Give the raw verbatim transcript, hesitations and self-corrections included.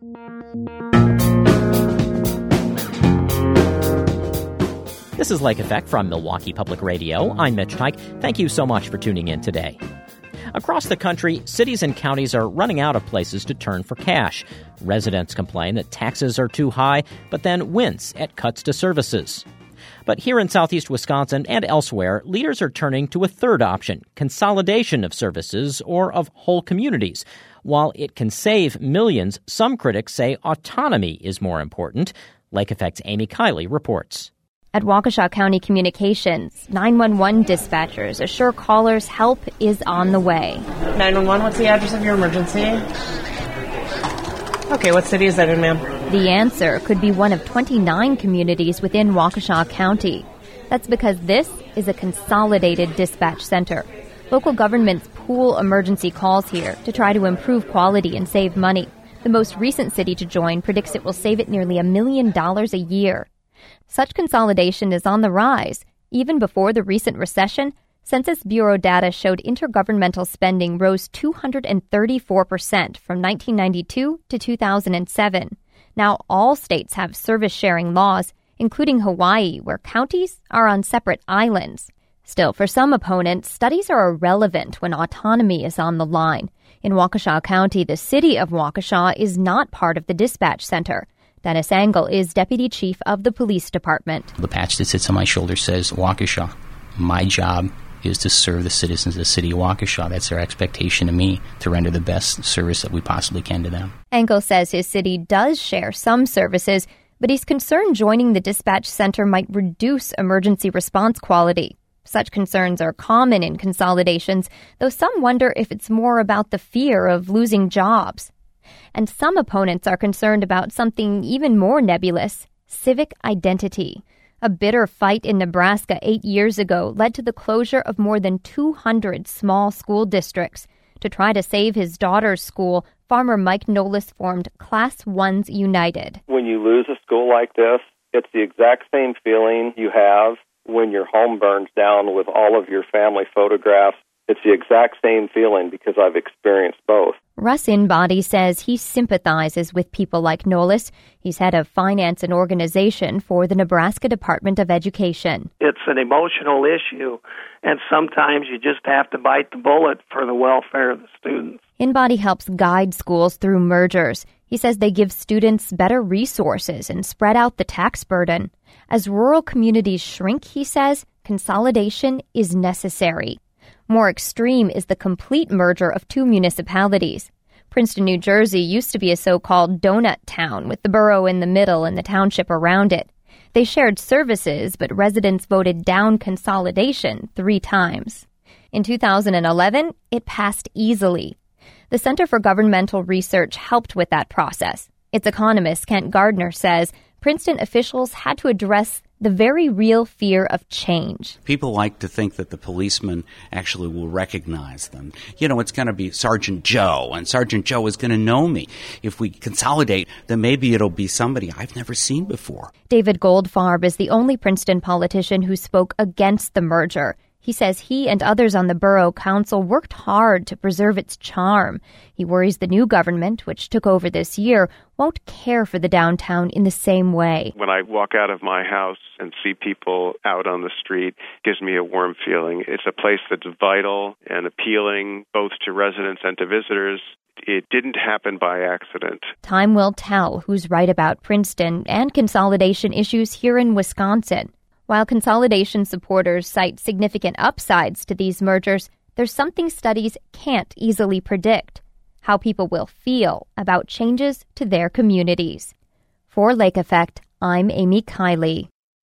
This is Lake Effect from Milwaukee Public Radio. I'm Mitch Tyke. Thank you so much for tuning in today. Across the country, cities and counties are running out of places to turn for cash. Residents complain that taxes are too high, but then wince at cuts to services. But here in southeast Wisconsin and elsewhere, leaders are turning to a third option, consolidation of services or of whole communities. While it can save millions, some critics say autonomy is more important. Lake Effect's Amy Kiley reports. At Waukesha County Communications, nine one one dispatchers assure callers help is on the way. nine one one, what's the address of your emergency? Okay, what city is that in, ma'am? The answer could be one of twenty-nine communities within Waukesha County. That's because this is a consolidated dispatch center. Local governments pool emergency calls here to try to improve quality and save money. The most recent city to join predicts it will save it nearly a million dollars a year. Such consolidation is on the rise. Even before the recent recession, Census Bureau data showed intergovernmental spending rose two hundred thirty-four percent from nineteen ninety-two to two thousand seven. Now all states have service-sharing laws, including Hawaii, where counties are on separate islands. Still, for some opponents, studies are irrelevant when autonomy is on the line. In Waukesha County, the city of Waukesha is not part of the dispatch center. Dennis Engel is deputy chief of the police department. The patch that sits on my shoulder says Waukesha. My job is to serve the citizens of the city of Waukesha. That's their expectation of me, to render the best service that we possibly can to them. Engel says his city does share some services, but he's concerned joining the dispatch center might reduce emergency response quality. Such concerns are common in consolidations, though some wonder if it's more about the fear of losing jobs. And some opponents are concerned about something even more nebulous, civic identity. A bitter fight in Nebraska eight years ago led to the closure of more than two hundred small school districts. To try to save his daughter's school, farmer Mike Nolis formed Class Ones United. When you lose a school like this, it's the exact same feeling you have when your home burns down with all of your family photographs. It's the exact same feeling because I've experienced both. Russ Inbody says he sympathizes with people like Nolis. He's head of finance and organization for the Nebraska Department of Education. It's an emotional issue, and sometimes you just have to bite the bullet for the welfare of the students. Inbody helps guide schools through mergers. He says they give students better resources and spread out the tax burden. As rural communities shrink, he says, consolidation is necessary. More extreme is the complete merger of two municipalities. Princeton, New Jersey used to be a so-called donut town with the borough in the middle and the township around it. They shared services, but residents voted down consolidation three times. In two thousand eleven, it passed easily. The Center for Governmental Research helped with that process. Its economist, Kent Gardner, says Princeton officials had to address the very real fear of change. People like to think that the policeman actually will recognize them. You know, it's going to be Sergeant Joe, and Sergeant Joe is going to know me. If we consolidate, then maybe it'll be somebody I've never seen before. David Goldfarb is the only Princeton politician who spoke against the merger. He says he and others on the borough council worked hard to preserve its charm. He worries the new government, which took over this year, won't care for the downtown in the same way. When I walk out of my house and see people out on the street, it gives me a warm feeling. It's a place that's vital and appealing both to residents and to visitors. It didn't happen by accident. Time will tell who's right about Princeton and consolidation issues here in Wisconsin. While consolidation supporters cite significant upsides to these mergers, there's something studies can't easily predict: how people will feel about changes to their communities. For Lake Effect, I'm Amy Kiley.